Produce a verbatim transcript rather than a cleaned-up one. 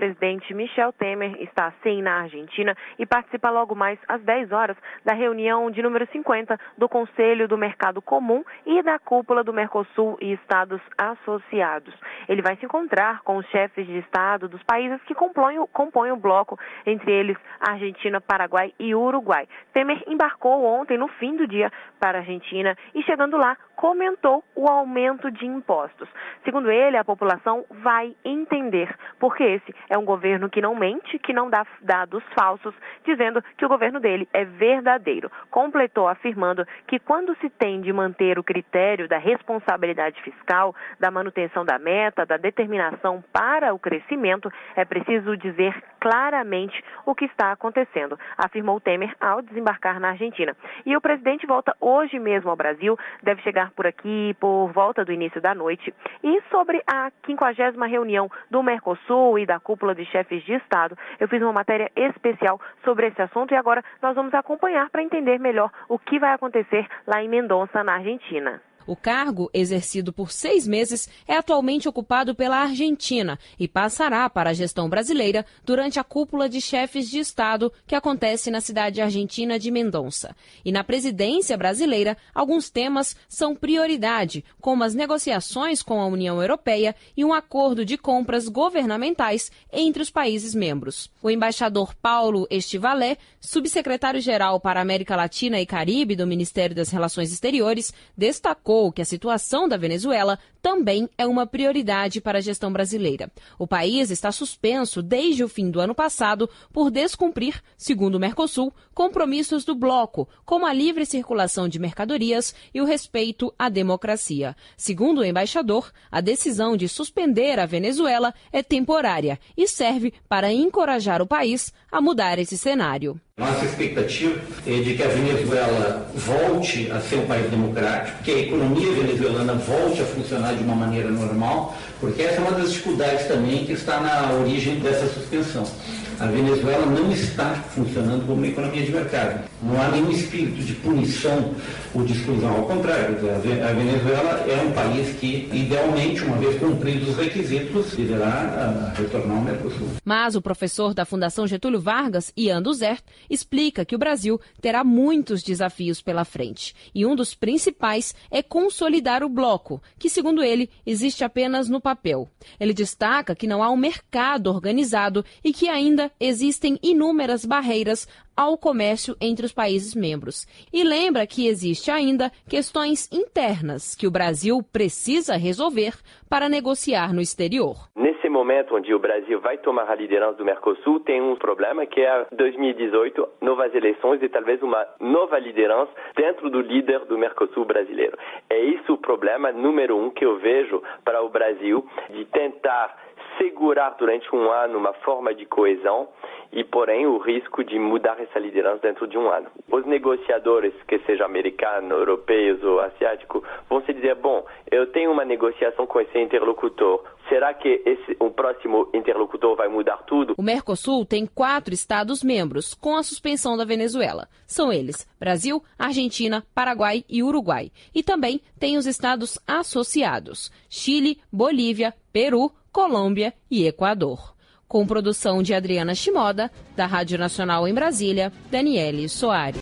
presidente Michel Temer está sim na Argentina e participa logo mais às dez horas da reunião de número cinquenta do Conselho do Mercado Comum e da cúpula do Mercosul e Estados Associados. Ele vai se encontrar com os chefes de Estado dos países que compõem, compõem o bloco, entre eles Argentina, Paraguai e Uruguai. Temer embarcou ontem, no fim do dia, para a Argentina e, chegando lá, comentou o aumento de impostos. Segundo ele, a população vai entender, porque esse é um governo que não mente, que não dá dados falsos, dizendo que o governo dele é verdadeiro. Completou afirmando que quando se tem de manter o critério da responsabilidade fiscal, da manutenção da meta, da determinação para o crescimento, é preciso dizer claramente o que está acontecendo, afirmou Temer ao desembarcar na Argentina. E o presidente volta hoje mesmo ao Brasil, deve chegar por aqui por volta do início da noite. E sobre a quinquagésima reunião do Mercosul e da cúpula de chefes de Estado, eu fiz uma matéria especial sobre esse assunto e agora nós vamos acompanhar para entender melhor o que vai acontecer lá em Mendoza, na Argentina. O cargo, exercido por seis meses, é atualmente ocupado pela Argentina e passará para a gestão brasileira durante a cúpula de chefes de Estado que acontece na cidade argentina de Mendoza. E na presidência brasileira, alguns temas são prioridade, como as negociações com a União Europeia e um acordo de compras governamentais entre os países membros. O embaixador Paulo Estivalé, subsecretário-geral para a América Latina e Caribe do Ministério das Relações Exteriores, destacou que a situação da Venezuela também é uma prioridade para a gestão brasileira. O país está suspenso desde o fim do ano passado por descumprir, segundo o Mercosul, compromissos do bloco, como a livre circulação de mercadorias e o respeito à democracia. Segundo o embaixador, a decisão de suspender a Venezuela é temporária e serve para encorajar o país a mudar esse cenário. Nossa expectativa é de que a Venezuela volte a ser um país democrático, que a economia venezuelana volte a funcionar de uma maneira normal, porque essa é uma das dificuldades também que está na origem dessa suspensão. A Venezuela não está funcionando como uma economia de mercado. Não há nenhum espírito de punição ou de exclusão. Ao contrário, a Venezuela é um país que, idealmente, uma vez cumpridos os requisitos, deverá retornar ao Mercosul. Mas o professor da Fundação Getúlio Vargas, Ian Duzert, explica que o Brasil terá muitos desafios pela frente. E um dos principais é consolidar o bloco, que, segundo ele, existe apenas no papel. Ele destaca que não há um mercado organizado e que ainda existem inúmeras barreiras ao comércio entre os países membros. E lembra que existe ainda questões internas que o Brasil precisa resolver para negociar no exterior. Nesse momento onde o Brasil vai tomar a liderança do Mercosul, tem um problema que é dois mil e dezoito, novas eleições e talvez uma nova liderança dentro do líder do Mercosul brasileiro. É isso o problema número um que eu vejo para o Brasil, de tentar segurar durante um ano uma forma de coesão e, porém, o risco de mudar essa liderança dentro de um ano. Os negociadores, que sejam americanos, europeus ou asiáticos, vão se dizer, bom, eu tenho uma negociação com esse interlocutor, será que esse, o próximo interlocutor vai mudar tudo? O Mercosul tem quatro Estados-membros, com a suspensão da Venezuela. São eles Brasil, Argentina, Paraguai e Uruguai. E também tem os Estados associados, Chile, Bolívia, Peru, Colômbia e Equador. Com produção de Adriana Shimoda, da Rádio Nacional em Brasília, Daniele Soares.